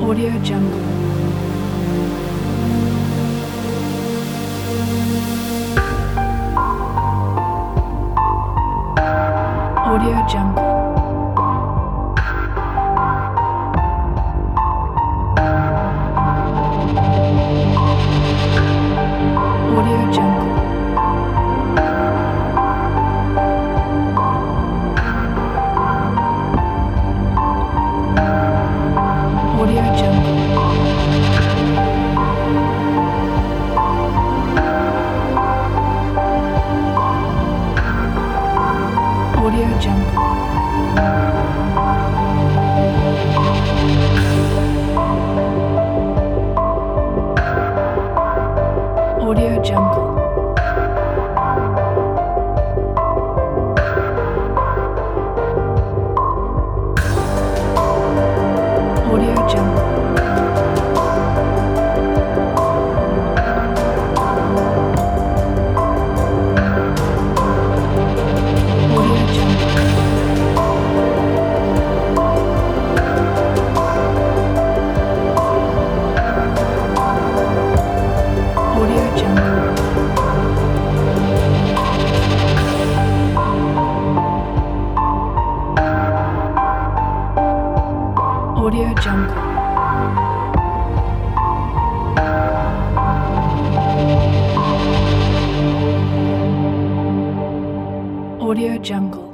Audio Jungle. Audio Jungle. Audio Jungle. Audio Jungle. Audio Jungle. Audio Jungle. Audio Jungle. Audio Jungle. Audio Jungle. Audio Jungle. Audio Jungle.